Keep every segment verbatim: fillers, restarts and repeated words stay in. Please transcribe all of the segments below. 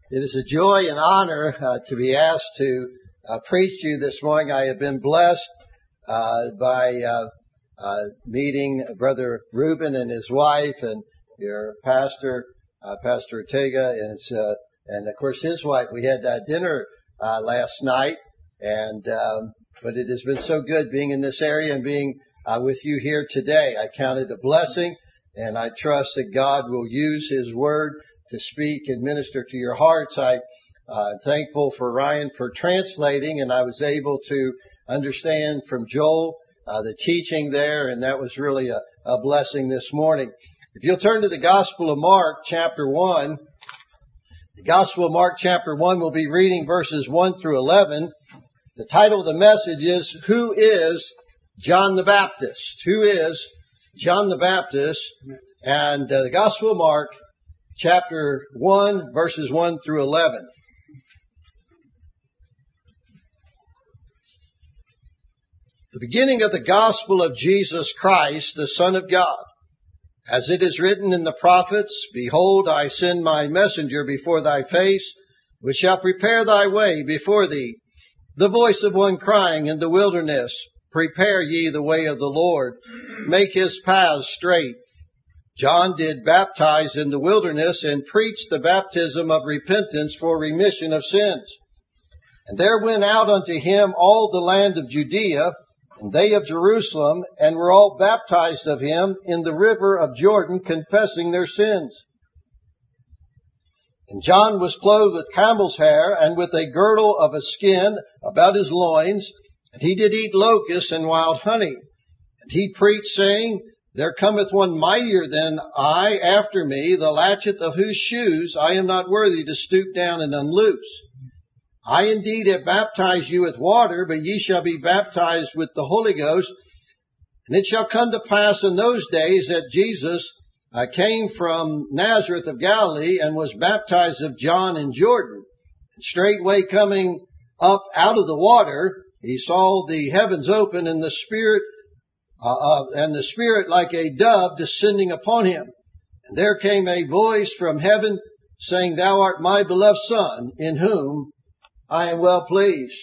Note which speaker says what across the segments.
Speaker 1: It is a joy and honor uh, to be asked to uh, preach to you this morning. I have been blessed uh, by uh, uh, meeting Brother Reuben and his wife, and your pastor, uh, Pastor Ortega, and it's, uh, and of course his wife. We had uh, dinner uh, last night, and um, but it has been so good being in this area and being uh, with you here today. I count it a blessing, and I trust that God will use His Word to speak and minister to your hearts. I, uh, am thankful for Ryan for translating, and I was able to understand from Joel uh, the teaching there, and that was really a, a blessing this morning. If you'll turn to the Gospel of Mark, chapter one, the Gospel of Mark, chapter one, we'll be reading verses one through eleven. The title of the message is, Who is John the Baptist? Who is John the Baptist? And uh, the Gospel of Mark, chapter one, verses one through eleven. The beginning of the gospel of Jesus Christ, the Son of God. As it is written in the prophets, Behold, I send my messenger before thy face, which shall prepare thy way before thee. The voice of one crying in the wilderness, Prepare ye the way of the Lord, make his paths straight. John did baptize in the wilderness and preached the baptism of repentance for remission of sins. And there went out unto him all the land of Judea, and they of Jerusalem, and were all baptized of him in the river of Jordan, confessing their sins. And John was clothed with camel's hair, and with a girdle of a skin about his loins, and he did eat locusts and wild honey. And he preached, saying, There cometh one mightier than I after me, the latchet of whose shoes I am not worthy to stoop down and unloose. I indeed have baptized you with water, but ye shall be baptized with the Holy Ghost. And it shall come to pass in those days that Jesus uh, came from Nazareth of Galilee and was baptized of John in Jordan. And straightway coming up out of the water, he saw the heavens open and the Spirit Uh, uh, and the Spirit like a dove descending upon him. And there came a voice from heaven saying, Thou art my beloved Son, in whom I am well pleased.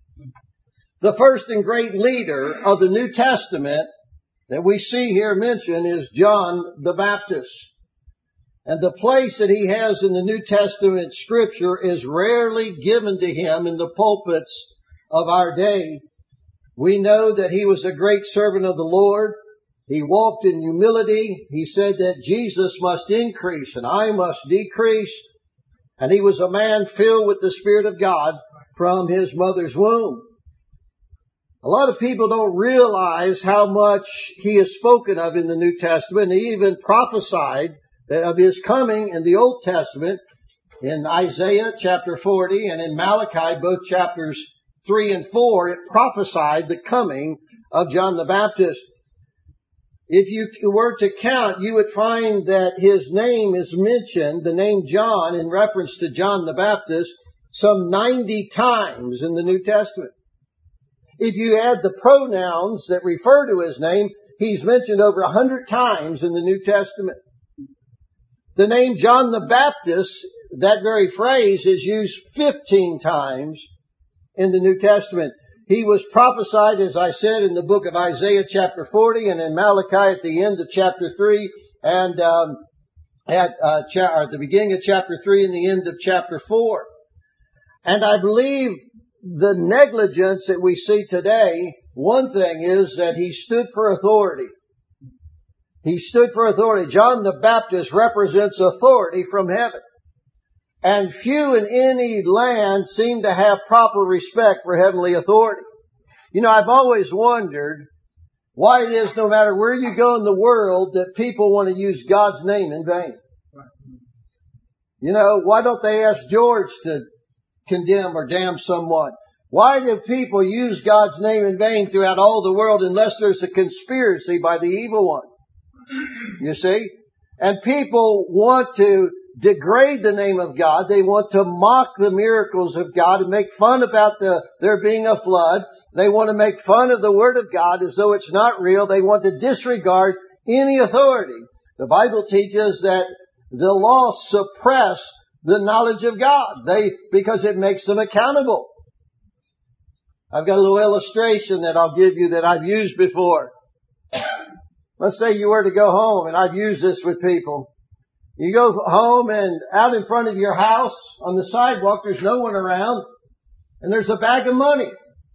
Speaker 1: The first and great leader of the New Testament that we see here mentioned is John the Baptist. And the place that he has in the New Testament Scripture is rarely given to him in the pulpits of our day. We know that he was a great servant of the Lord. He walked in humility. He said that Jesus must increase and I must decrease. And he was a man filled with the Spirit of God from his mother's womb. A lot of people don't realize how much he is spoken of in the New Testament. He even prophesied of his coming in the Old Testament in Isaiah chapter forty and in Malachi, both chapters three and four, it prophesied the coming of John the Baptist. If you were to count, you would find that his name is mentioned, the name John, in reference to John the Baptist, some ninety times in the New Testament. If you add the pronouns that refer to his name, he's mentioned over a hundred times in the New Testament. The name John the Baptist, that very phrase, is used fifteen times in the New Testament. He was prophesied, as I said, in the book of Isaiah chapter forty and in Malachi at the end of chapter three and um, at, uh, cha- or at the beginning of chapter three and the end of chapter four. And I believe the negligence that we see today, one thing is that he stood for authority. He stood for authority. John the Baptist represents authority from heaven. And few in any land seem to have proper respect for heavenly authority. You know, I've always wondered why it is no matter where you go in the world that people want to use God's name in vain. You know, why don't they ask George to condemn or damn someone? Why do people use God's name in vain throughout all the world unless there's a conspiracy by the evil one? You see? And people want to degrade the name of God. They want to mock the miracles of God and make fun about the there being a flood. They want to make fun of the Word of God as though it's not real. They want to disregard any authority. The Bible teaches that the law suppressed the knowledge of God. They, because it makes them accountable. I've got a little illustration that I'll give you that I've used before. Let's say you were to go home, and I've used this with people. You go home and out in front of your house on the sidewalk, there's no one around, and there's a bag of money.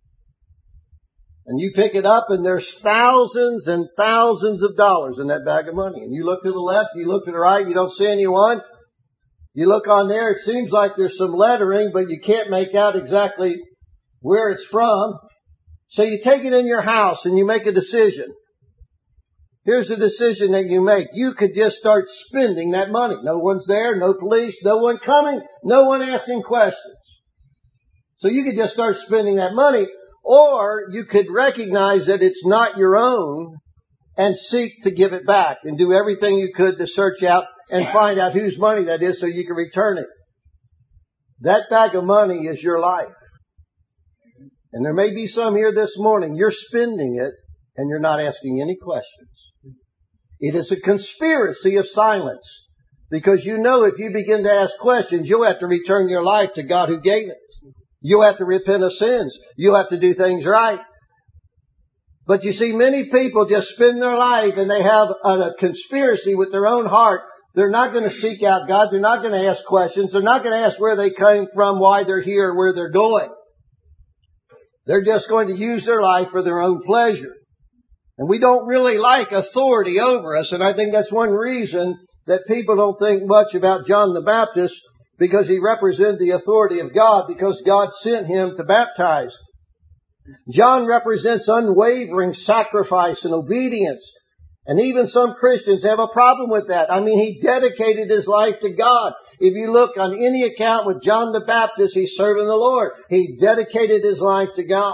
Speaker 1: And you pick it up and there's thousands and thousands of dollars in that bag of money. And you look to the left, you look to the right, you don't see anyone. You look on there, it seems like there's some lettering, but you can't make out exactly where it's from. So you take it in your house and you make a decision. Here's the decision that you make. You could just start spending that money. No one's there, no police, no one coming, no one asking questions. So you could just start spending that money. Or you could recognize that it's not your own and seek to give it back and do everything you could to search out and find out whose money that is so you can return it. That bag of money is your life. And there may be some here this morning, you're spending it and you're not asking any questions. It is a conspiracy of silence because you know if you begin to ask questions, you'll have to return your life to God who gave it. You'll have to repent of sins. You'll have to do things right. But you see, many people just spend their life and they have a, a conspiracy with their own heart. They're not going to seek out God. They're not going to ask questions. They're not going to ask where they came from, why they're here, where they're going. They're just going to use their life for their own pleasure. And we don't really like authority over us. And I think that's one reason that people don't think much about John the Baptist, because he represented the authority of God, because God sent him to baptize. John represents unwavering sacrifice and obedience. And even some Christians have a problem with that. I mean, he dedicated his life to God. If you look on any account with John the Baptist, he's serving the Lord. He dedicated his life to God.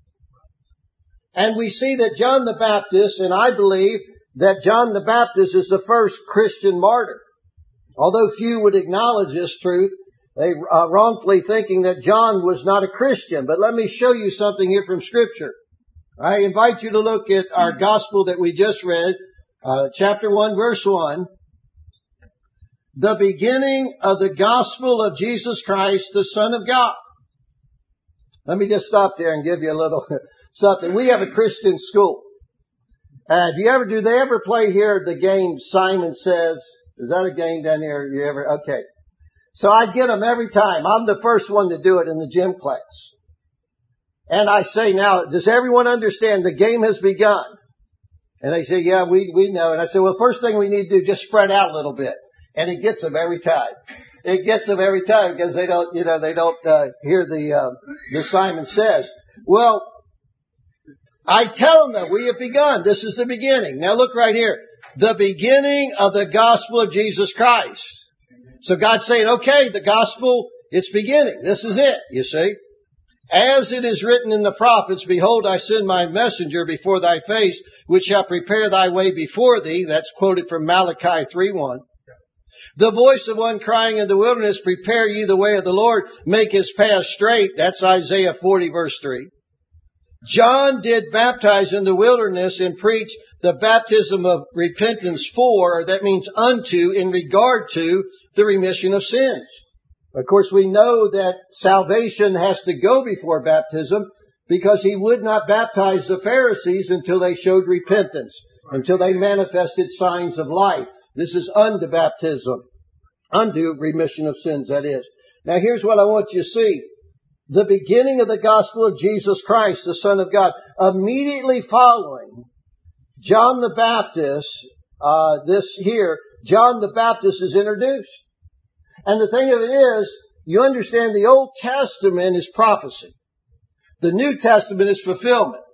Speaker 1: And we see that John the Baptist, and I believe that John the Baptist is the first Christian martyr. Although few would acknowledge this truth, they are wrongfully thinking that John was not a Christian. But let me show you something here from Scripture. I invite you to look at our gospel that we just read, uh, chapter one, verse one. The beginning of the gospel of Jesus Christ, the Son of God. Let me just stop there and give you a little something. We have a Christian school. Uh, do you ever, do they ever play here the game Simon Says? Is that a game down here? You ever? Okay. So I get them every time. I'm the first one to do it in the gym class. And I say, now, does everyone understand the game has begun? And they say, yeah, we, we know. And I say, well, first thing we need to do, just spread out a little bit. And it gets them every time. It gets them every time because they don't, you know, they don't, uh, hear the, uh, the Simon Says. Well, I tell them that we have begun. This is the beginning. Now look right here. The beginning of the gospel of Jesus Christ. So God's saying, okay, the gospel, it's beginning. This is it, you see. As it is written in the prophets, behold, I send my messenger before thy face, which shall prepare thy way before thee. That's quoted from Malachi three one. The voice of one crying in the wilderness, prepare ye the way of the Lord, make his path straight. That's Isaiah forty verse three. John did baptize in the wilderness and preach the baptism of repentance for, that means unto, in regard to the remission of sins. Of course, we know that salvation has to go before baptism because he would not baptize the Pharisees until they showed repentance, until they manifested signs of life. This is unto baptism, unto remission of sins, that is. Now here's what I want you to see. The beginning of the gospel of Jesus Christ, the Son of God. Immediately following John the Baptist, uh, this here, John the Baptist is introduced. And the thing of it is, you understand the Old Testament is prophecy. The New Testament is fulfillment.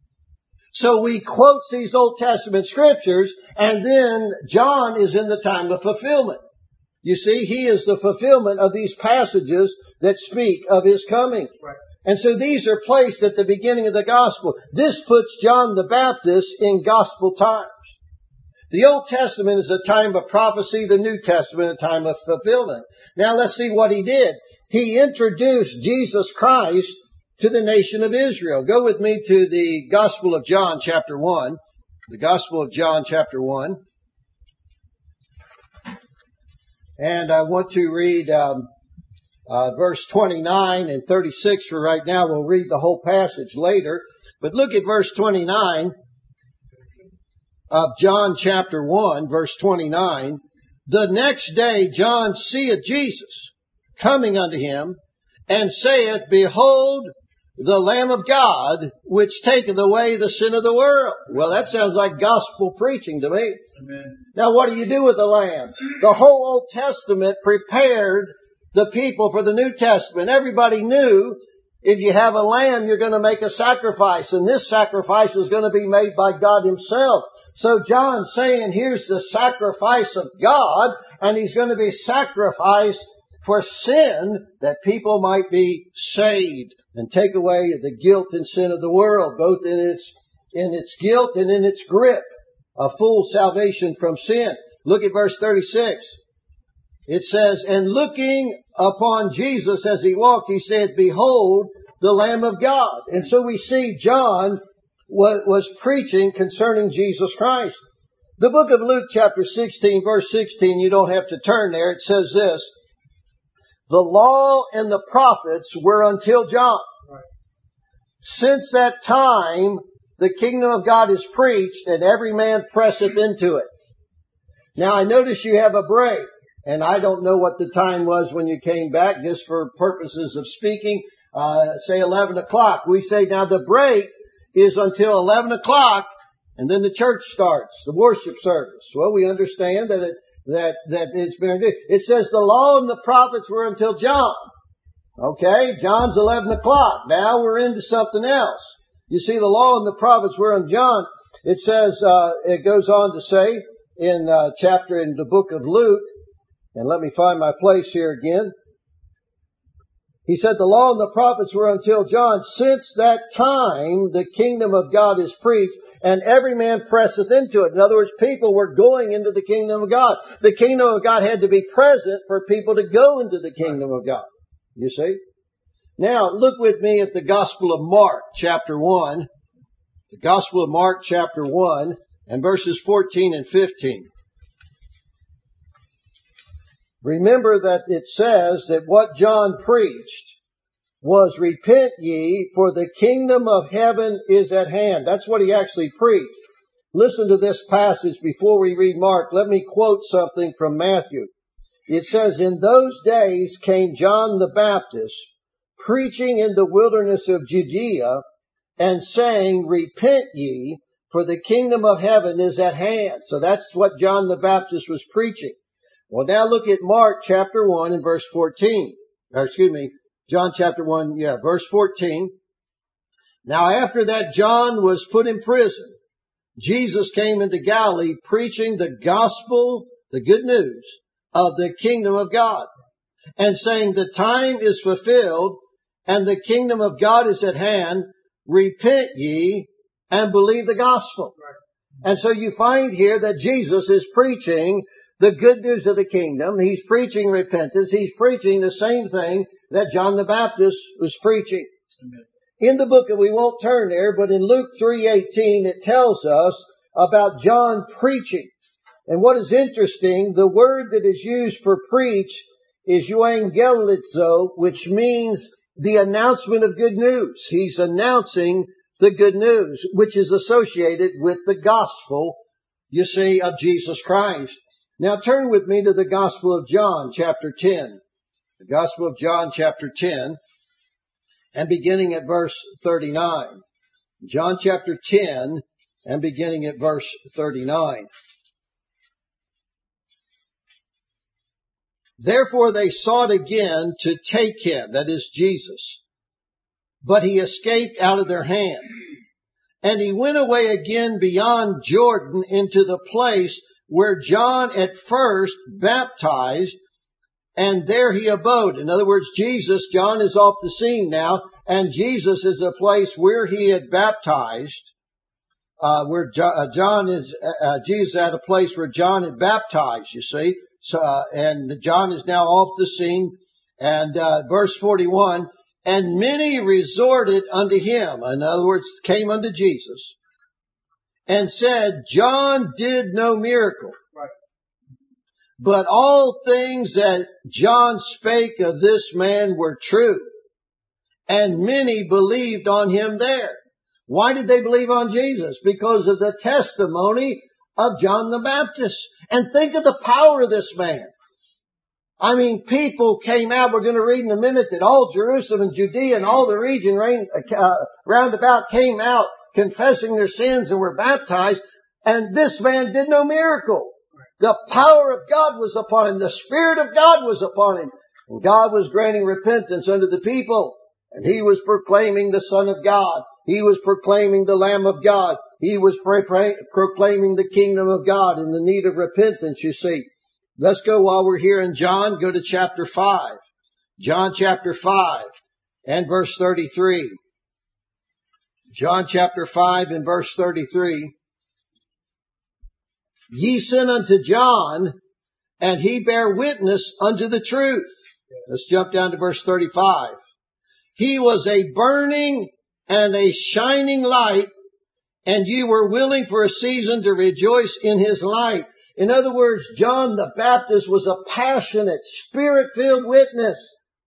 Speaker 1: So we quote these Old Testament scriptures, and then John is in the time of fulfillment. You see, he is the fulfillment of these passages that speak of his coming. Right. And so these are placed at the beginning of the gospel. This puts John the Baptist in gospel times. The Old Testament is a time of prophecy, the New Testament a time of fulfillment. Now let's see what he did. He introduced Jesus Christ to the nation of Israel. Go with me to the Gospel of John chapter one. The Gospel of John chapter one. And I want to read um, uh, verse twenty-nine and thirty-six for right now. We'll read the whole passage later. But look at verse twenty-nine of John chapter one, verse twenty-nine. The next day John seeth Jesus coming unto him, and saith, Behold, the Lamb of God, which taketh away the sin of the world. Well, that sounds like gospel preaching to me. Amen. Now, what do you do with the Lamb? The whole Old Testament prepared the people for the New Testament. Everybody knew if you have a lamb, you're going to make a sacrifice, and this sacrifice is going to be made by God Himself. So John's saying, here's the sacrifice of God, and He's going to be sacrificed for sin, that people might be saved and take away the guilt and sin of the world, both in its in its guilt and in its grip, a full salvation from sin. Look at verse thirty-six. It says, And looking upon Jesus as He walked, He said, Behold, the Lamb of God. And so we see John was preaching concerning Jesus Christ. The book of Luke chapter sixteen, verse sixteen, you don't have to turn there. It says this, The law and the prophets were until John. Right. Since that time, the kingdom of God is preached, and every man presseth into it. Now, I notice you have a break, and I don't know what the time was when you came back, just for purposes of speaking, uh, say eleven o'clock. We say now the break is until eleven o'clock, and then the church starts, the worship service. Well, we understand that it That, that it's been, it says the law and the prophets were until John. Okay, John's eleven o'clock. Now we're into something else. You see, the law and the prophets were in John. It says, uh, it goes on to say in, uh, chapter in the book of Luke, and let me find my place here again. He said the law and the prophets were until John. Since that time, the kingdom of God is preached, and every man presseth into it. In other words, people were going into the kingdom of God. The kingdom of God had to be present for people to go into the kingdom of God. You see? Now, look with me at the Gospel of Mark, chapter one. The Gospel of Mark, chapter one, and verses fourteen and fifteen. Remember that it says that what John preached was, Repent ye, for the kingdom of heaven is at hand. That's what he actually preached. Listen to this passage before we read Mark. Let me quote something from Matthew. It says, In those days came John the Baptist, preaching in the wilderness of Judea, and saying, Repent ye, for the kingdom of heaven is at hand. So that's what John the Baptist was preaching. Well, now look at Mark chapter one and verse fourteen. Or excuse me, John chapter one, yeah, verse fourteen. Now after that John was put in prison, Jesus came into Galilee preaching the gospel, the good news of the kingdom of God, and saying, The time is fulfilled, and the kingdom of God is at hand. Repent ye, and believe the gospel. Right. And so you find here that Jesus is preaching the good news of the kingdom. He's preaching repentance. He's preaching the same thing that John the Baptist was preaching. Amen. In the book, and we won't turn there, but in Luke three eighteen, it tells us about John preaching. And what is interesting, the word that is used for preach is euangelizo, which means the announcement of good news. He's announcing the good news, which is associated with the gospel, you see, of Jesus Christ. Now turn with me to the Gospel of John, chapter ten. The Gospel of John, chapter ten, and beginning at verse thirty-nine. John chapter ten, and beginning at verse thirty-nine. Therefore they sought again to take him, that is Jesus. But he escaped out of their hand. And he went away again beyond Jordan into the place where John at first baptized, and there he abode. In other words, Jesus, John is off the scene now, and Jesus is the place where he had baptized, uh, where John, uh, John is, uh, Jesus at a place where John had baptized, you see. So, uh, and John is now off the scene. And, uh, verse forty-one, and many resorted unto him. In other words, came unto Jesus and said, John did no miracle. Right. But all things that John spake of this man were true, and many believed on him there. Why did they believe on Jesus? Because of the testimony of John the Baptist. And think of the power of this man. I mean, people came out. We're going to read in a minute that all Jerusalem and Judea and all the region uh, round about came out confessing their sins and were baptized. And this man did no miracle. The power of God was upon him. The Spirit of God was upon him. And God was granting repentance unto the people. And he was proclaiming the Son of God. He was proclaiming the Lamb of God. He was proclaiming the kingdom of God and the need of repentance, you see. Let's go while we're here in John, go to chapter five. John chapter five and verse thirty-three. John chapter five and verse thirty-three. Ye sent unto John, and he bare witness unto the truth. Let's jump down to verse thirty-five. He was a burning and a shining light, and you were willing for a season to rejoice in his light. In other words, John the Baptist was a passionate, Spirit-filled witness.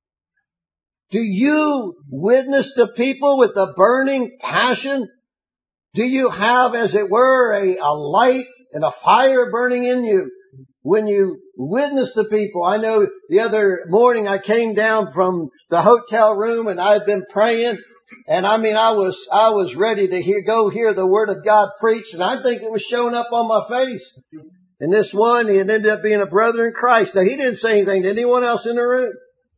Speaker 1: Do you witness to people with a burning passion? Do you have, as it were, a, a light and a fire burning in you when you witness to people? I know the other morning I came down from the hotel room and I'd been praying, and I mean I was I was ready to hear go hear the Word of God preached, and I think it was showing up on my face. And this one, he ended up being a brother in Christ. Now he didn't say anything to anyone else in the room,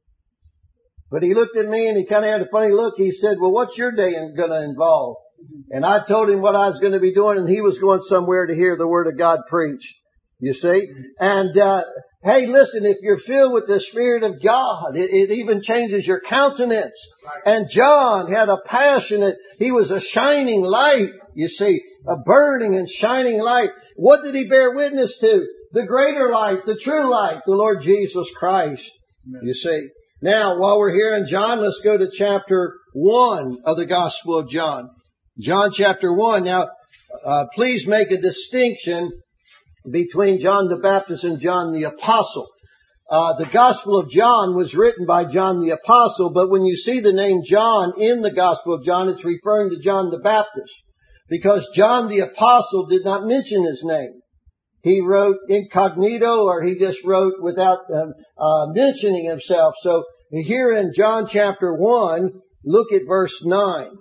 Speaker 1: but he looked at me and he kind of had a funny look. He said, "Well, what's your day going to involve?" And I told him what I was going to be doing, and he was going somewhere to hear the Word of God preached. You see? And, uh, hey, listen, if you're filled with the Spirit of God, it, it even changes your countenance. And John had a passionate, he was a shining light, you see, a burning and shining light. What did he bear witness to? The greater light, the true light, the Lord Jesus Christ. Amen. You see? Now, while we're here in John, let's go to chapter one of the Gospel of John. John chapter one. Now, uh, please make a distinction between John the Baptist and John the Apostle. Uh, the Gospel of John was written by John the Apostle, but when you see the name John in the Gospel of John, it's referring to John the Baptist, because John the Apostle did not mention his name. He wrote incognito, or he just wrote without um, uh, mentioning himself. So here in John chapter one, look at verse nine.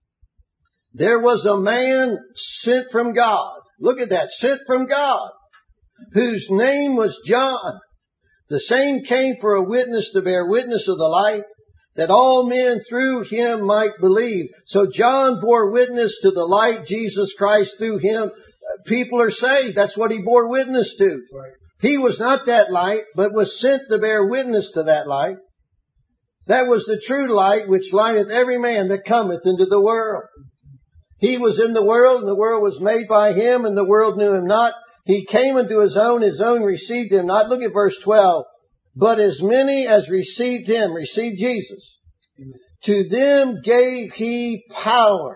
Speaker 1: There was a man sent from God. Look at that, sent from God, whose name was John. The same came for a witness to bear witness of the light, that all men through him might believe. So John bore witness to the light, Jesus Christ, through him. People are saved. That's what he bore witness to. Right. He was not that light, but was sent to bear witness to that light. That was the true light, which lighteth every man that cometh into the world. He was in the world, and the world was made by him, and the world knew him not. He came unto his own, his own received him not. Look at verse twelve. But as many as received him, received Jesus, Amen. To them gave he power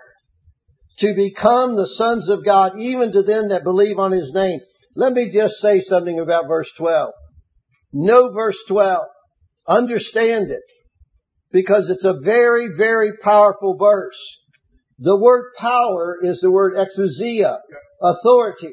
Speaker 1: to become the sons of God, even to them that believe on his name. Let me just say something about verse twelve. Know verse twelve. Understand it, because it's a very, very powerful verse. The word power is the word exousia, authority.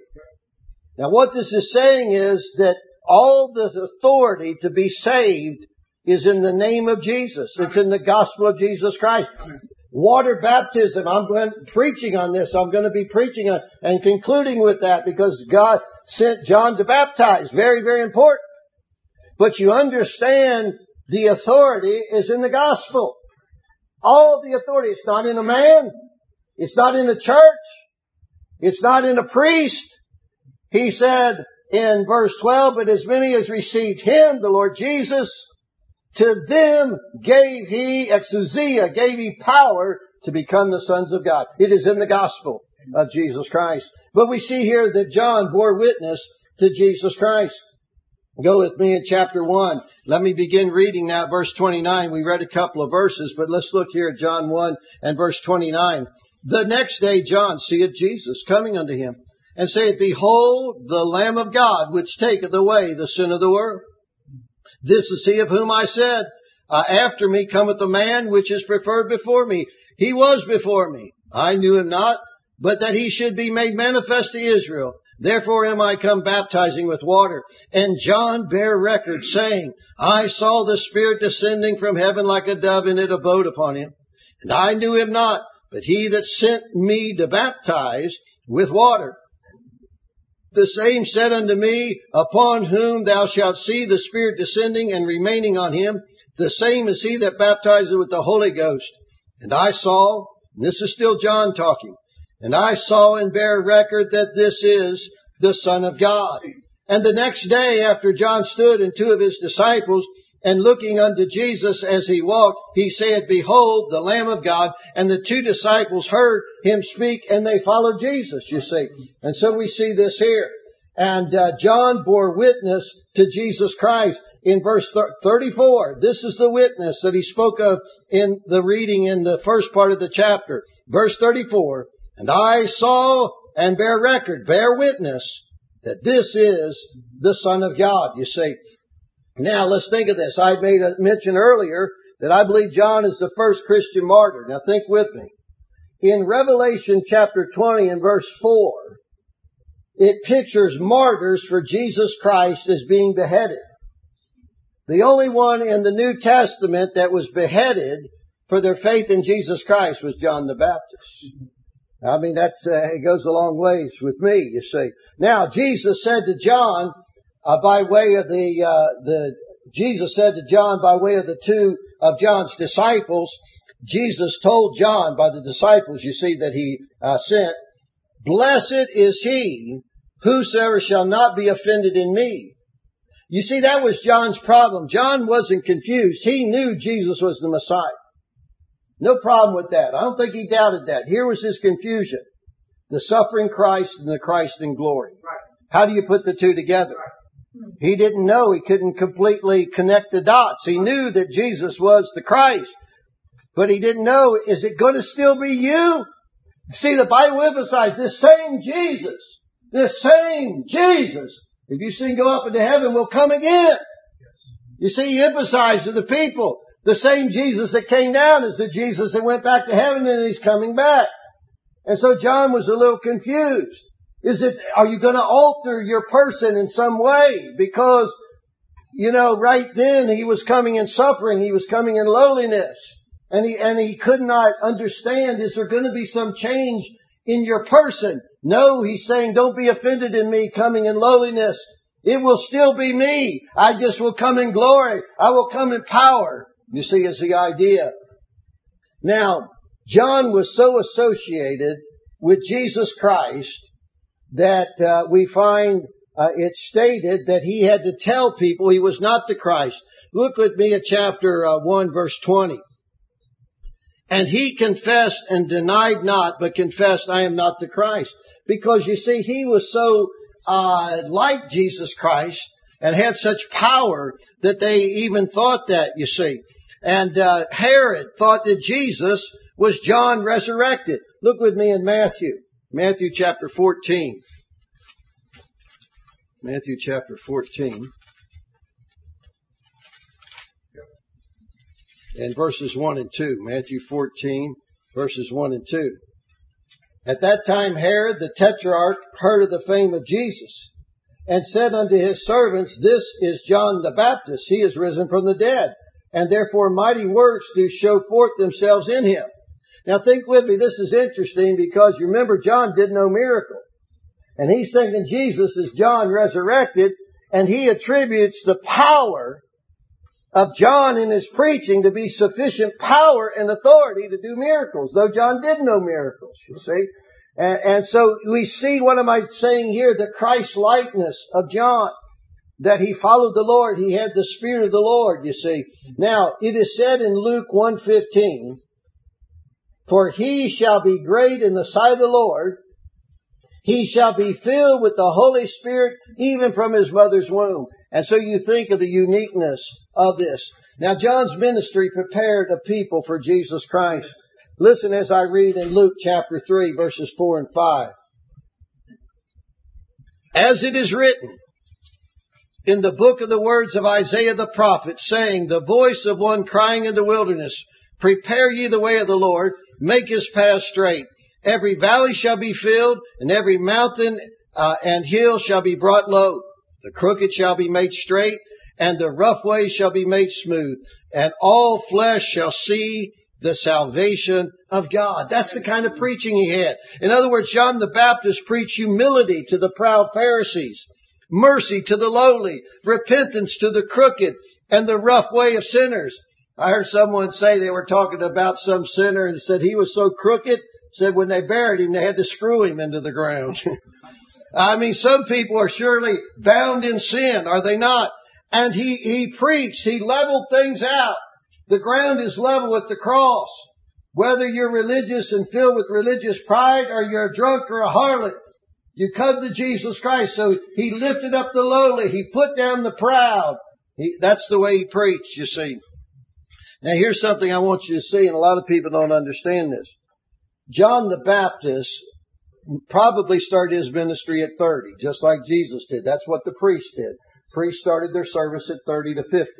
Speaker 1: Now what this is saying is that all the authority to be saved is in the name of Jesus. It's in the gospel of Jesus Christ. Water baptism, I'm going, preaching on this. I'm going to be preaching on and concluding with that, because God sent John to baptize. Very, very important. But you understand the authority is in the gospel. All the authority. It's not in a man. It's not in the church. It's not in a priest. He said in verse twelve, but as many as received him, the Lord Jesus, to them gave he, exousia, gave he power to become the sons of God. It is in the gospel of Jesus Christ. But we see here that John bore witness to Jesus Christ. Go with me in chapter one. Let me begin reading now verse twenty-nine. We read a couple of verses, but let's look here at John one and verse twenty-nine. The next day John seeth Jesus coming unto him, and saith, Behold, the Lamb of God, which taketh away the sin of the world. This is he of whom I said, uh, After me cometh a man which is preferred before me. He was before me. I knew him not, but that he should be made manifest to Israel. Therefore am I come baptizing with water. And John bare record, saying, I saw the Spirit descending from heaven like a dove, and it abode upon him. And I knew him not, but he that sent me to baptize with water. The same said unto me, Upon whom thou shalt see the Spirit descending and remaining on him, the same is he that baptizeth with the Holy Ghost. And I saw, and this is still John talking, and I saw and bear record that this is the Son of God. And the next day after John stood and two of his disciples, and looking unto Jesus as he walked, he said, Behold, the Lamb of God. And the two disciples heard him speak, and they followed Jesus, you see. And so we see this here. And uh, John bore witness to Jesus Christ in verse thirty-four. This is the witness that he spoke of in the reading in the first part of the chapter. Verse thirty-four, And I saw and bear record, bear witness, that this is the Son of God, you see. Now, let's think of this. I made a mention earlier that I believe John is the first Christian martyr. Now, think with me. In Revelation chapter twenty and verse four, it pictures martyrs for Jesus Christ as being beheaded. The only one in the New Testament that was beheaded for their faith in Jesus Christ was John the Baptist. I mean, that's uh, it goes a long ways with me, you see. Now, Jesus said to John, Uh, by way of the, uh, the, Jesus said to John by way of the two of John's disciples, Jesus told John by the disciples, you see, that he uh, sent, Blessed is he whosoever shall not be offended in me. You see, that was John's problem. John wasn't confused. He knew Jesus was the Messiah. No problem with that. I don't think he doubted that. Here was his confusion. The suffering Christ and the Christ in glory. How do you put the two together? He didn't know. He couldn't completely connect the dots. He knew that Jesus was the Christ. But he didn't know, is it going to still be you? See, the Bible emphasizes this same Jesus, this same Jesus, if you see him go up into heaven, will come again. You see, he emphasized to the people, the same Jesus that came down is the Jesus that went back to heaven, and he's coming back. And so John was a little confused. Is it, are you going to alter your person in some way? Because, you know, right then he was coming in suffering. He was coming in lowliness. And he, and he could not understand, is there going to be some change in your person? No, he's saying, don't be offended in me coming in lowliness. It will still be me. I just will come in glory. I will come in power. You see, is the idea. Now, John was so associated with Jesus Christ that uh, we find uh, it stated that he had to tell people he was not the Christ. Look with me at chapter uh, one, verse twenty. And he confessed and denied not, but confessed, I am not the Christ. Because you see, he was so uh like Jesus Christ and had such power that they even thought that, you see. And uh Herod thought that Jesus was John resurrected. Look with me in Matthew. Matthew chapter fourteen. Matthew chapter fourteen. And verses one and two. Matthew fourteen, verses one and two. At that time Herod the Tetrarch heard of the fame of Jesus, and said unto his servants, This is John the Baptist. He is risen from the dead, and therefore mighty works do show forth themselves in him. Now think with me, this is interesting because you remember John did no miracle. And he's thinking Jesus is John resurrected, and he attributes the power of John in his preaching to be sufficient power and authority to do miracles, though John did no miracles, you see. And, and so we see, what am I saying here, the Christ-likeness of John, that he followed the Lord, he had the Spirit of the Lord, you see. Now, it is said in Luke one fifteen, For he shall be great in the sight of the Lord, he shall be filled with the Holy Spirit even from his mother's womb. And so you think of the uniqueness of this. Now, John's ministry prepared a people for Jesus Christ. Listen as I read in Luke chapter three, verses four and five. As it is written in the book of the words of Isaiah the prophet, saying, the voice of one crying in the wilderness, prepare ye the way of the Lord, make his path straight. Every valley shall be filled, and every mountain uh, and hill shall be brought low. The crooked shall be made straight, and the rough way shall be made smooth, and all flesh shall see the salvation of God. That's the kind of preaching he had. In other words, John the Baptist preached humility to the proud Pharisees, mercy to the lowly, repentance to the crooked, and the rough way of sinners. I heard someone say they were talking about some sinner and said he was so crooked, said when they buried him, they had to screw him into the ground. I mean, some people are surely bound in sin, are they not? And he, he preached, he leveled things out. The ground is level with the cross. Whether you're religious and filled with religious pride, or you're a drunk or a harlot, you come to Jesus Christ. So he lifted up the lowly. He put down the proud. He, that's the way he preached, you see. Now here's something I want you to see, and a lot of people don't understand this. John the Baptist probably started his ministry at thirty, just like Jesus did. That's what the priests did. Priests started their service at thirty to fifty.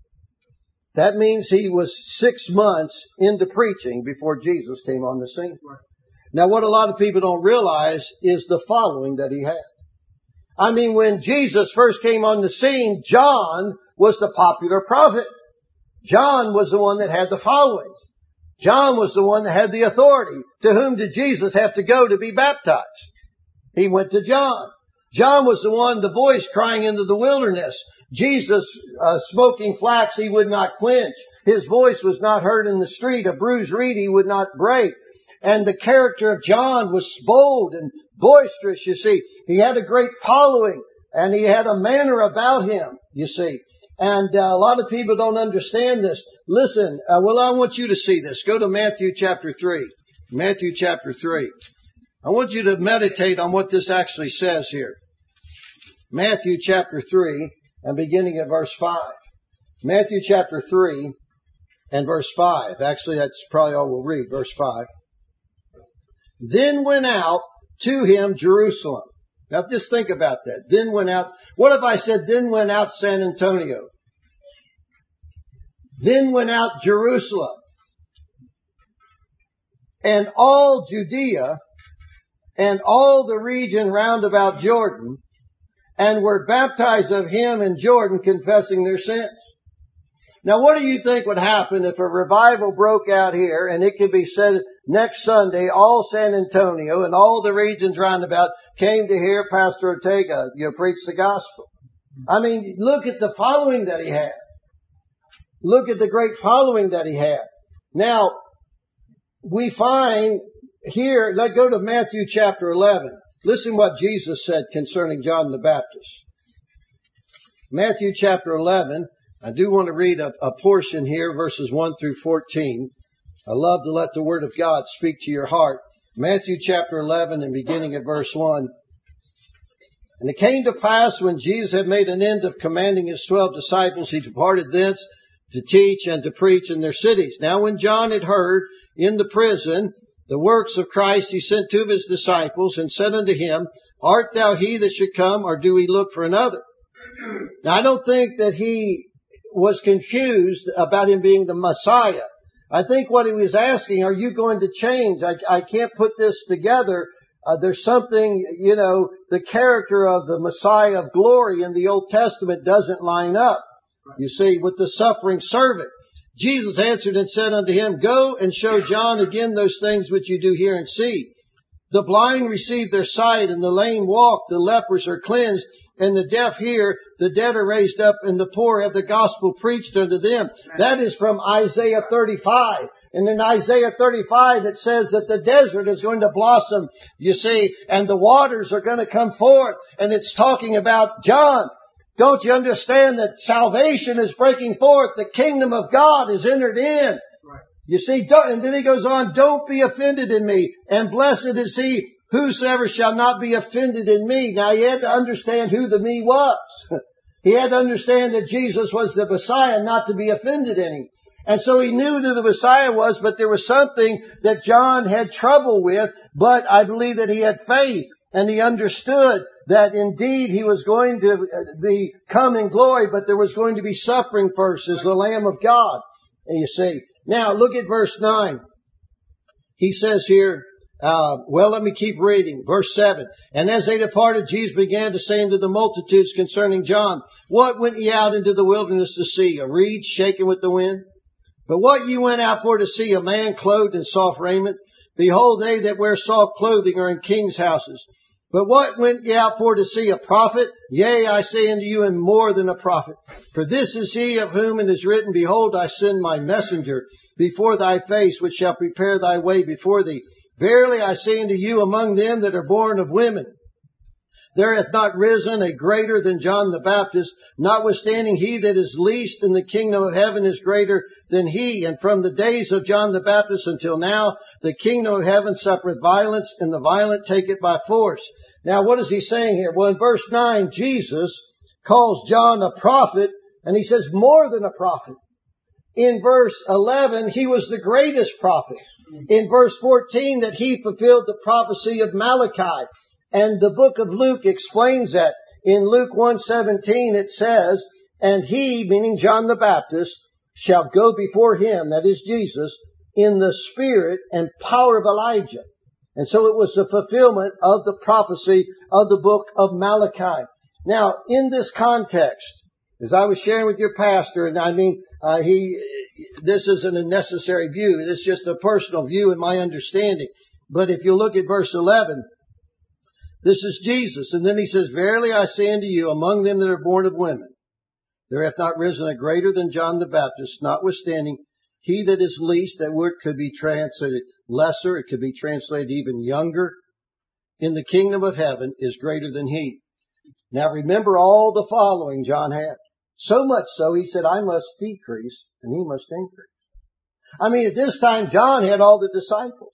Speaker 1: That means he was six months into preaching before Jesus came on the scene. Now what a lot of people don't realize is the following that he had. I mean, when Jesus first came on the scene, John was the popular prophet. John was the one that had the following. John was the one that had the authority. To whom did Jesus have to go to be baptized? He went to John. John was the one, the voice crying into the wilderness. Jesus, uh, smoking flax he would not quench. His voice was not heard in the street. A bruised reed he would not break. And the character of John was bold and boisterous, you see. He had a great following, and he had a manner about him, you see. And uh, a lot of people don't understand this. Listen, uh, well, I want you to see this. Go to Matthew chapter three. Matthew chapter three. I want you to meditate on what this actually says here. Matthew chapter three, and beginning at verse five. Matthew chapter three and verse five. Actually, that's probably all we'll read, verse five. Then went out to him Jerusalem. Now just think about that. Then went out. What if I said, then went out San Antonio? Then went out Jerusalem. And all Judea and all the region round about Jordan, and were baptized of him in Jordan, confessing their sins. Now what do you think would happen if a revival broke out here, and it could be said next Sunday, all San Antonio and all the regions round about came to hear Pastor Ortega, you know, preach the gospel? I mean, look at the following that he had. Look at the great following that he had. Now, we find here, let's go to Matthew chapter eleven. Listen what Jesus said concerning John the Baptist. Matthew chapter eleven. I do want to read a, a portion here, verses one through fourteen. I love to let the Word of God speak to your heart. Matthew chapter eleven and beginning at verse one. And it came to pass when Jesus had made an end of commanding his twelve disciples, he departed thence to teach and to preach in their cities. Now when John had heard in the prison the works of Christ, he sent two of his disciples and said unto him, Art thou he that should come, or do we look for another? Now I don't think that he was confused about him being the Messiah. I think what he was asking, are you going to change? I, I can't put this together. Uh, there's something, you know, the character of the Messiah of glory in the Old Testament doesn't line up, you see, with the suffering servant. Jesus answered and said unto him, Go and show John again those things which you do hear and see. The blind receive their sight, and the lame walk, the lepers are cleansed, and the deaf hear, the dead are raised up, and the poor have the gospel preached unto them. That is from Isaiah thirty-five. And in Isaiah thirty-five it says that the desert is going to blossom, you see, and the waters are going to come forth. And it's talking about John. Don't you understand that salvation is breaking forth? The kingdom of God is entered in. You see, and then he goes on, don't be offended in me, and blessed is he whosoever shall not be offended in me. Now he had to understand who the me was. He had to understand that Jesus was the Messiah, not to be offended in him. And so he knew who the Messiah was, but there was something that John had trouble with, but I believe that he had faith, and he understood that indeed He was going to be come in glory, but there was going to be suffering first as the Lamb of God. You see. Now look at verse nine. He says here, uh, well, let me keep reading. Verse seven. And as they departed, Jesus began to say unto the multitudes concerning John, what went ye out into the wilderness to see? A reed shaken with the wind? But what ye went out for to see? A man clothed in soft raiment? Behold, they that wear soft clothing are in kings' houses. But what went ye out for to see? A prophet? Yea, I say unto you, and more than a prophet. For this is he of whom it is written, behold, I send my messenger before thy face, which shall prepare thy way before thee. Verily I say unto you, among them that are born of women, there hath not risen a greater than John the Baptist, notwithstanding he that is least in the kingdom of heaven is greater than he. And from the days of John the Baptist until now, the kingdom of heaven suffereth violence, and the violent take it by force. Now what is he saying here? Well, in verse nine, Jesus calls John a prophet, and he says more than a prophet. In verse eleven, he was the greatest prophet. In verse fourteen, that he fulfilled the prophecy of Malachi. And the book of Luke explains that. In Luke one seventeen it says, and he, meaning John the Baptist, shall go before him, that is Jesus, in the spirit and power of Elijah. And so it was the fulfillment of the prophecy of the book of Malachi. Now, in this context, as I was sharing with your pastor, and I mean, uh, he, this isn't a necessary view. This is just a personal view in my understanding. But if you look at verse eleven, this is Jesus. And then he says, verily I say unto you, among them that are born of women, there hath not risen a greater than John the Baptist, notwithstanding he that is least, that word could be translated lesser, it could be translated even younger, in the kingdom of heaven is greater than he. Now remember all the following John had. So much so, he said, I must decrease and he must increase. I mean, at this time, John had all the disciples.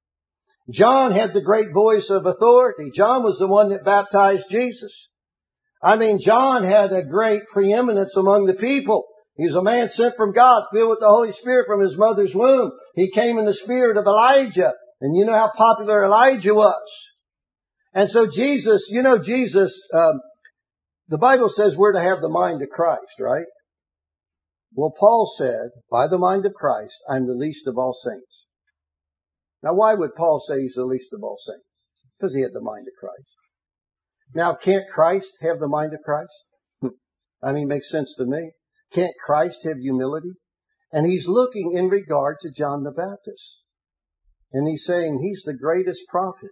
Speaker 1: John had the great voice of authority. John was the one that baptized Jesus. I mean, John had a great preeminence among the people. He was a man sent from God, filled with the Holy Spirit from his mother's womb. He came in the spirit of Elijah. And you know how popular Elijah was. And so Jesus, you know Jesus, um, the Bible says we're to have the mind of Christ, right? Well, Paul said, by the mind of Christ, I'm the least of all saints. Now, why would Paul say he's the least of all saints? Because he had the mind of Christ. Now, can't Christ have the mind of Christ? I mean, it makes sense to me. Can't Christ have humility? And he's looking in regard to John the Baptist. And he's saying he's the greatest prophet.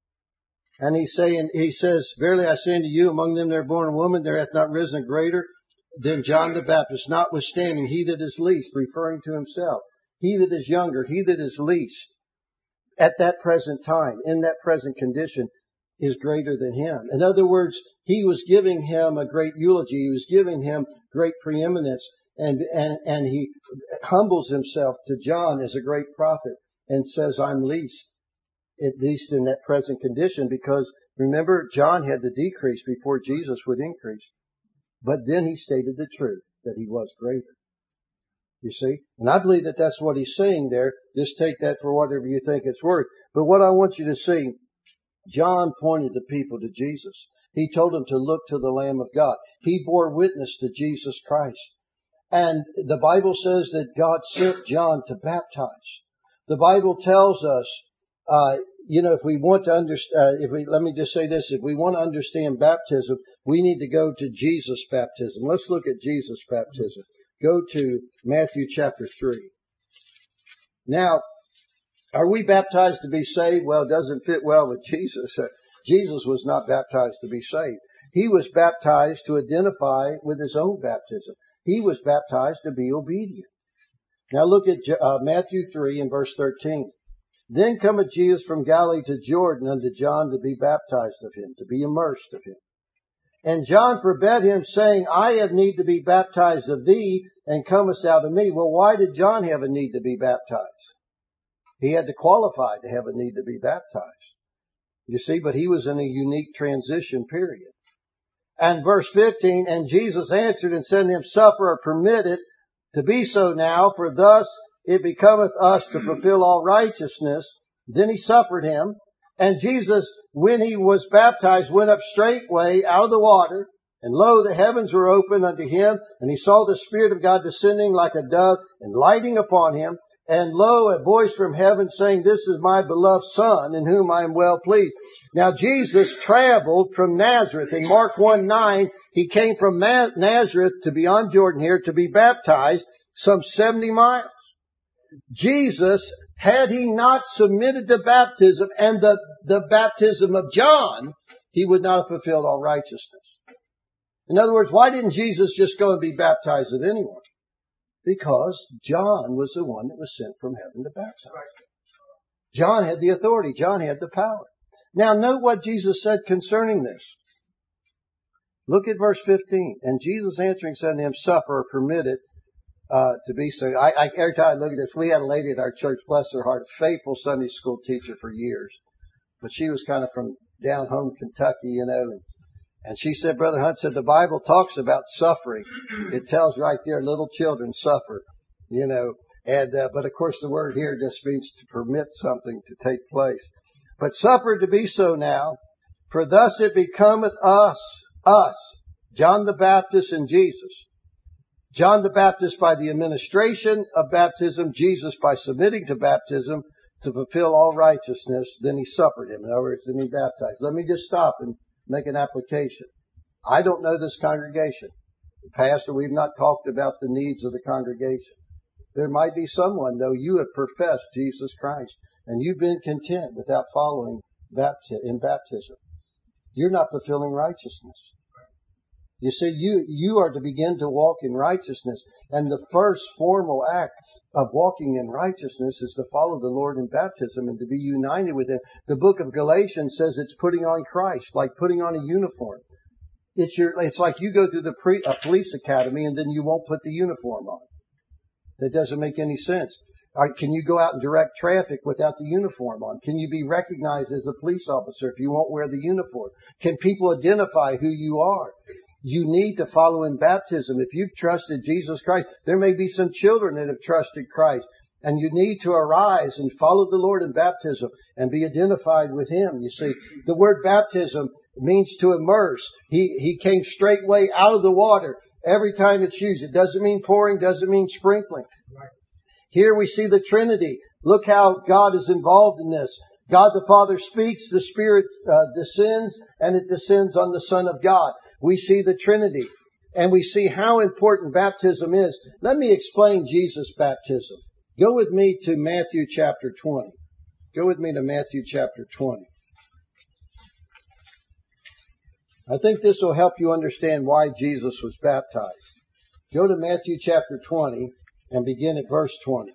Speaker 1: And he's saying, he says, verily I say unto you, among them that are born of woman, there hath not risen a greater than John the Baptist, notwithstanding he that is least, referring to himself. He that is younger, he that is least, at that present time, in that present condition, is greater than him. In other words, he was giving him a great eulogy. He was giving him great preeminence. And, and, and he humbles himself to John as a great prophet and says, I'm least, at least in that present condition, because remember, John had to decrease before Jesus would increase. But then he stated the truth, that he was greater. You see? And I believe that that's what he's saying there. Just take that for whatever you think it's worth. But what I want you to see, John pointed the people to Jesus. He told them to look to the Lamb of God. He bore witness to Jesus Christ. And the Bible says that God sent John to baptize. The Bible tells us, uh, you know, if we want to understand, uh, if we, let me just say this, if we want to understand baptism, we need to go to Jesus' baptism. Let's look at Jesus' baptism. Go to Matthew chapter three. Now, are we baptized to be saved? Well, it doesn't fit well with Jesus. Uh, Jesus was not baptized to be saved. He was baptized to identify with his own baptism. He was baptized to be obedient. Now look at uh, Matthew three and verse thirteen. Then cometh Jesus from Galilee to Jordan unto John to be baptized of him, to be immersed of him. And John forbade him, saying, I have need to be baptized of thee, and comest thou to me? Well, why did John have a need to be baptized? He had to qualify to have a need to be baptized. You see, but he was in a unique transition period. And verse fifteen, and Jesus answered and said to him, suffer or permit it to be so now, for thus it becometh us to fulfill all righteousness. Then he suffered him. And Jesus when he was baptized, went up straightway out of the water, and lo, the heavens were opened unto him, and he saw the Spirit of God descending like a dove and lighting upon him. And lo, a voice from heaven saying, This is my beloved Son, in whom I am well pleased. Now Jesus traveled from Nazareth. In Mark one nine, he came from Nazareth to beyond Jordan here to be baptized, some seventy miles. Jesus, had he not submitted to baptism and the, the baptism of John, he would not have fulfilled all righteousness. In other words, why didn't Jesus just go and be baptized of anyone? Because John was the one that was sent from heaven to baptize. John had the authority. John had the power. Now note what Jesus said concerning this. Look at verse fifteen. And Jesus answering said to him, Suffer or permit it uh, to be so. I, I, every time I look at this, we had a lady at our church, bless her heart, a faithful Sunday school teacher for years. But she was kind of from down home Kentucky, you know, and And she said, Brother Hunt said, the Bible talks about suffering. It tells right there, little children suffer, you know. And, uh, but of course the word here just means to permit something to take place. But suffer to be so now, for thus it becometh us, us, John the Baptist and Jesus. John the Baptist by the administration of baptism, Jesus by submitting to baptism to fulfill all righteousness. Then he suffered him. In other words, then he baptized. Let me just stop and make an application. I don't know this congregation. Pastor, we've not talked about the needs of the congregation. There might be someone, though, you have professed Jesus Christ, and you've been content without following bapti- in baptism. You're not fulfilling righteousness. You see, you, you are to begin to walk in righteousness, and the first formal act of walking in righteousness is to follow the Lord in baptism and to be united with Him. The book of Galatians says it's putting on Christ, like putting on a uniform. It's your, it's like you go through the pre, a police academy and then you won't put the uniform on. That doesn't make any sense. Or can you go out and direct traffic without the uniform on? Can you be recognized as a police officer if you won't wear the uniform? Can people identify who you are? You need to follow in baptism. If you've trusted Jesus Christ, there may be some children that have trusted Christ, and you need to arise and follow the Lord in baptism and be identified with Him. You see, the word baptism means to immerse. He, he came straightway out of the water every time it's used. It doesn't mean pouring, doesn't mean sprinkling. Here we see the Trinity. Look how God is involved in this. God the Father speaks, the Spirit uh, descends, and it descends on the Son of God. We see the Trinity, and we see how important baptism is. Let me explain Jesus' baptism. Go with me to Matthew chapter twenty. Go with me to Matthew chapter twenty. I think this will help you understand why Jesus was baptized. Go to Matthew chapter twenty and begin at verse twenty.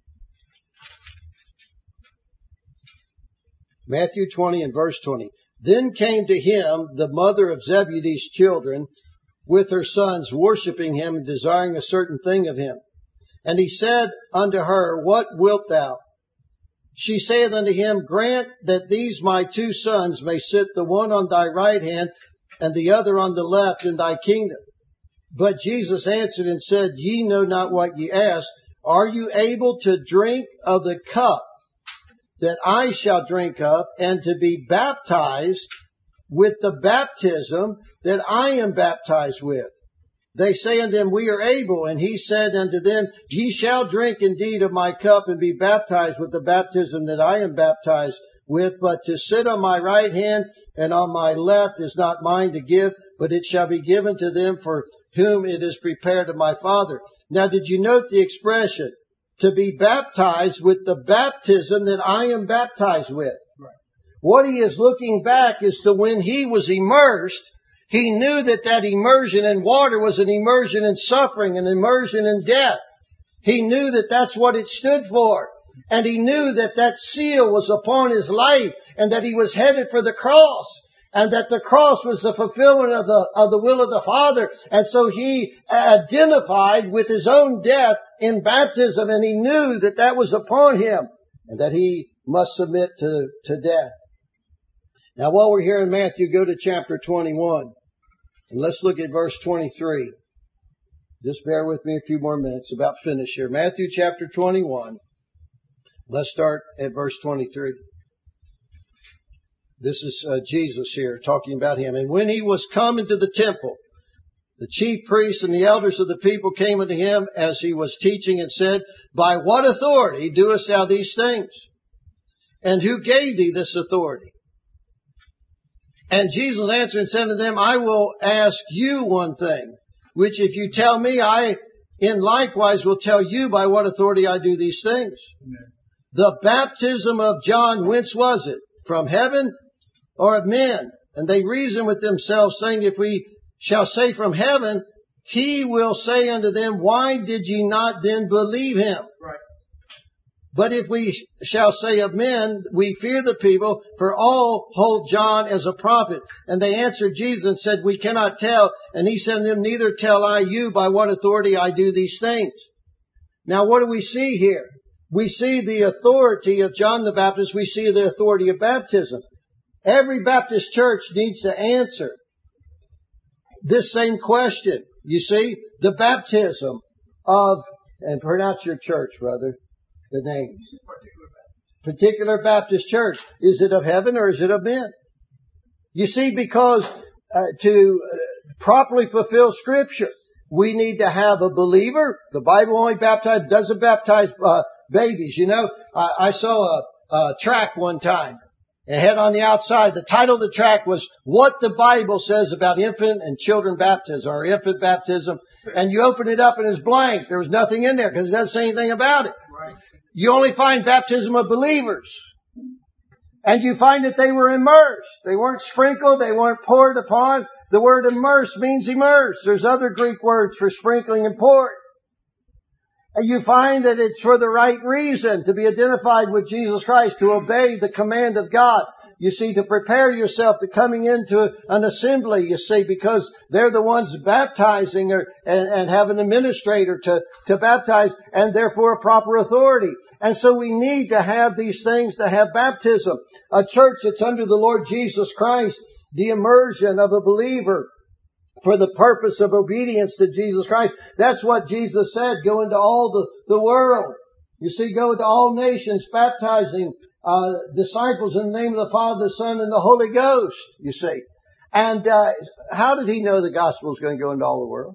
Speaker 1: Matthew twenty and verse twenty. Then came to him the mother of Zebedee's children with her sons, worshiping him and desiring a certain thing of him. And he said unto her, What wilt thou? She saith unto him, Grant that these my two sons may sit the one on thy right hand and the other on the left in thy kingdom. But Jesus answered and said, Ye know not what ye ask. Are you able to drink of the cup that I shall drink of, and to be baptized with the baptism that I am baptized with? They say unto him, We are able. And he said unto them, Ye shall drink indeed of my cup, and be baptized with the baptism that I am baptized with. But to sit on my right hand and on my left is not mine to give, but it shall be given to them for whom it is prepared of my Father. Now did you note the expression? To be baptized with the baptism that I am baptized with. Right. What he is looking back is to when he was immersed, he knew that that immersion in water was an immersion in suffering, an immersion in death. He knew that that's what it stood for. And he knew that that seal was upon his life and that he was headed for the cross. And that the cross was the fulfillment of the, of the will of the Father. And so he identified with his own death in baptism, and he knew that that was upon him and that he must submit to, to death. Now while we're here in Matthew, go to chapter twenty-one and let's look at verse twenty-three. Just bear with me a few more minutes, about finish here. Matthew chapter twenty-one. Let's start at verse twenty-three. This is uh, Jesus here talking about him. And when he was come into the temple, the chief priests and the elders of the people came unto him as he was teaching and said, By what authority doest thou these things? And who gave thee this authority? And Jesus answered and said to them, I will ask you one thing, which if you tell me, I in likewise will tell you by what authority I do these things. Amen. The baptism of John, whence was it? From heaven or of men? And they reasoned with themselves, saying, If we shall say from heaven, he will say unto them, Why did ye not then believe him? Right. But if we shall say of men, we fear the people, for all hold John as a prophet. And they answered Jesus and said, We cannot tell. And he said to them, Neither tell I you by what authority I do these things. Now what do we see here? We see the authority of John the Baptist. We see the authority of baptism. Every Baptist church needs to answer this same question. You see, the baptism of, and pronounce your church, brother, the name. Particular Baptist Church. Is it of heaven or is it of men? You see, because uh, to uh, properly fulfill Scripture, we need to have a believer. The Bible only baptizes, doesn't baptize uh, babies. You know, I, I saw a, a tract one time. It had on the outside, the title of the tract was, What the Bible Says About Infant and Children Baptism, or Infant Baptism. And you open it up and it's blank. There was nothing in there because it doesn't say anything about it. Right. You only find baptism of believers. And you find that they were immersed. They weren't sprinkled. They weren't poured upon. The word immersed means immersed. There's other Greek words for sprinkling and poured. And you find that it's for the right reason, to be identified with Jesus Christ, to obey the command of God. You see, to prepare yourself to coming into an assembly, you see, because they're the ones baptizing or, and, and have an administrator to, to baptize, and therefore a proper authority. And so we need to have these things to have baptism. A church that's under the Lord Jesus Christ, the immersion of a believer, for the purpose of obedience to Jesus Christ. That's what Jesus said, go into all the, the world. You see, go into all nations, baptizing uh, disciples in the name of the Father, the Son, and the Holy Ghost, you see. And uh, how did he know the gospel was going to go into all the world?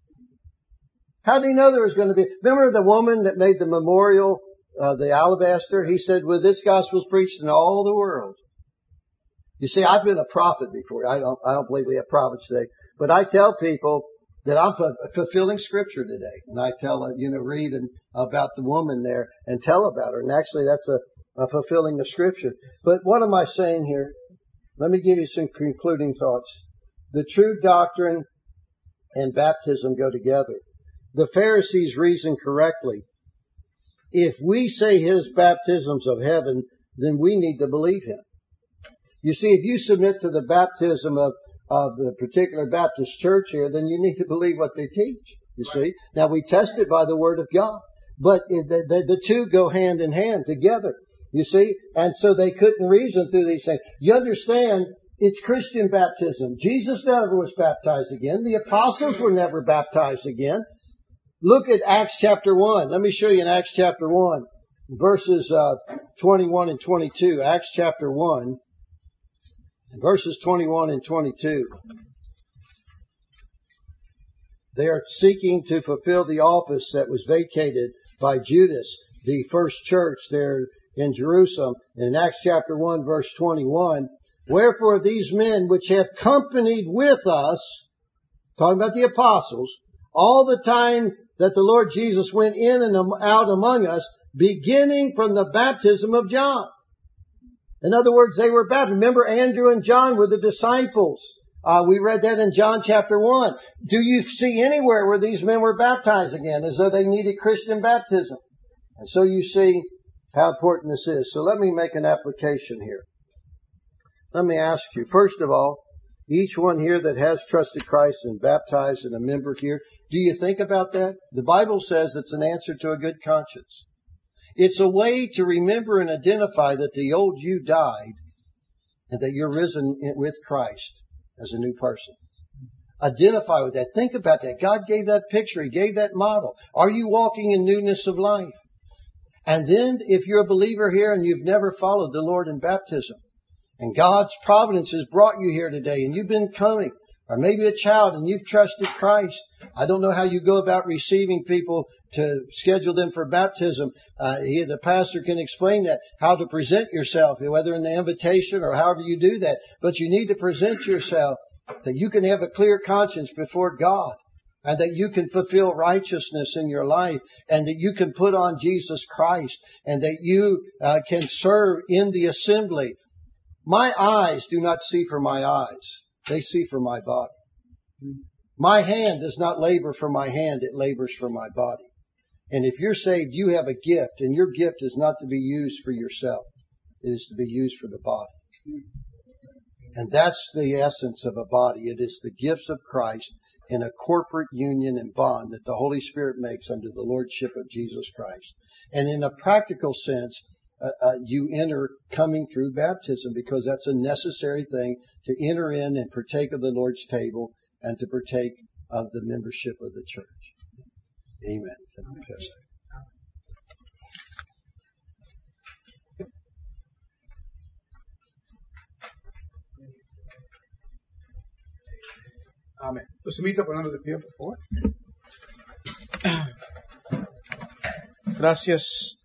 Speaker 1: How did he know there was going to be... Remember the woman that made the memorial, uh, the alabaster? He said, well, this gospel is preached in all the world. You see, I've been a prophet before. I don't, I don't believe we have prophets today. But I tell people that I'm fulfilling Scripture today. And I tell, you know, read and, about the woman there and tell about her. And actually that's a, a fulfilling of Scripture. But what am I saying here? Let me give you some concluding thoughts. The true doctrine and baptism go together. The Pharisees reasoned correctly. If we say his baptism's of heaven, then we need to believe him. You see, if you submit to the baptism of of the particular Baptist church here, then you need to believe what they teach, you see. Now, we test it by the Word of God, but it, the, the, the two go hand in hand together, you see. And so they couldn't reason through these things. You understand, it's Christian baptism. Jesus never was baptized again. The apostles were never baptized again. Look at Acts chapter one. Let me show you in Acts chapter one, verses uh, twenty-one and twenty-two. Acts chapter one. Verses twenty-one and twenty-two. They are seeking to fulfill the office that was vacated by Judas, the first church there in Jerusalem. In Acts chapter one, verse twenty-one, wherefore these men which have companied with us, talking about the apostles, all the time that the Lord Jesus went in and out among us, beginning from the baptism of John. In other words, they were baptized. Remember, Andrew and John were the disciples. Uh, we read that in John chapter one. Do you see anywhere where these men were baptized again, as though they needed Christian baptism? And so you see how important this is. So let me make an application here. Let me ask you, first of all, each one here that has trusted Christ and baptized and a member here, do you think about that? The Bible says it's an answer to a good conscience. It's a way to remember and identify that the old you died and that you're risen with Christ as a new person. Identify with that. Think about that. God gave that picture. He gave that model. Are you walking in newness of life? And then if you're a believer here and you've never followed the Lord in baptism, And God's providence has brought you here today, and you've been coming. Or maybe a child and you've trusted Christ. I don't know how you go about receiving people to schedule them for baptism. Uh, he, the pastor can explain that, how to present yourself, whether in the invitation or however you do that. But you need to present yourself that you can have a clear conscience before God, and that you can fulfill righteousness in your life, and that you can put on Jesus Christ, and that you uh, can serve in the assembly. My eyes do not see for my eyes. They see for my body. My hand does not labor for my hand, it labors for my body. And if you're saved, you have a gift, and your gift is not to be used for yourself. It is to be used for the body. And that's the essence of a body. It is the gifts of Christ in a corporate union and bond that the Holy Spirit makes under the Lordship of Jesus Christ. And in a practical sense, Uh, uh, you enter coming through baptism, because that's a necessary thing to enter in and partake of the Lord's table and to partake of the membership of the church. Amen.
Speaker 2: Amén. Los invito a ponernos de pie, por favor. Gracias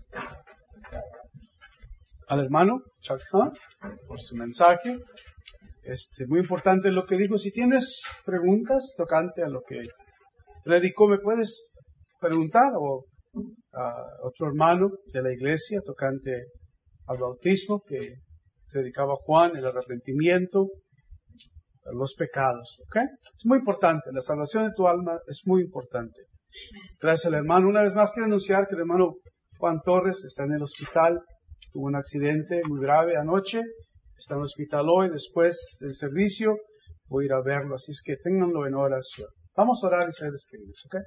Speaker 2: al hermano Chuck Hunt por su mensaje. Este, muy importante lo que dijo. Si tienes preguntas tocante a lo que predicó, me puedes preguntar, o a otro hermano de la iglesia tocante al bautismo que predicaba Juan, el arrepentimiento, los pecados. ¿Ok? Es muy importante. La salvación de tu alma es muy importante. Gracias al hermano. Una vez más quiero anunciar que el hermano Juan Torres está en el hospital. Tuvo un accidente muy grave anoche, está en el hospital hoy. Después del servicio voy a ir a verlo, así es que ténganlo en oración. Vamos a orar y ser despedidos, ¿ok?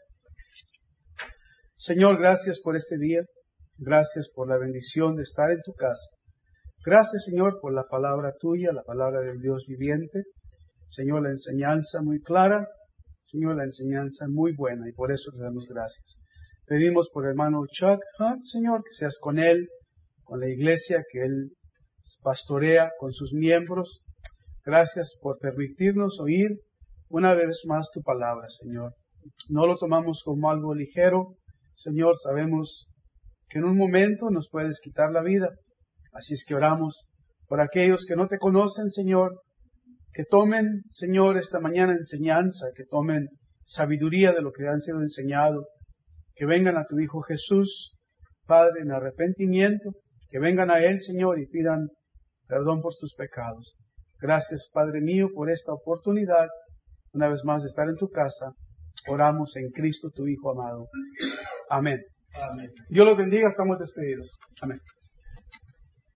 Speaker 2: Señor, gracias por este día, gracias por la bendición de estar en tu casa. Gracias, Señor, por la palabra tuya, la palabra del Dios viviente. Señor, la enseñanza muy clara, Señor, la enseñanza muy buena, y por eso te damos gracias. Pedimos por el hermano Chuck Hunt, Señor, que seas con él, con la iglesia que él pastorea, con sus miembros. Gracias por permitirnos oír una vez más tu palabra, Señor. No lo tomamos como algo ligero, Señor. Sabemos que en un momento nos puedes quitar la vida. Así es que oramos por aquellos que no te conocen, Señor, que tomen, Señor, esta mañana enseñanza, que tomen sabiduría de lo que han sido enseñado, que vengan a tu Hijo Jesús, Padre, en arrepentimiento, que vengan a Él, Señor, y pidan perdón por sus pecados. Gracias, Padre mío, por esta oportunidad, una vez más, de estar en tu casa. Oramos en Cristo, tu Hijo amado. Amén. Amén. Dios los bendiga, estamos despedidos. Amén.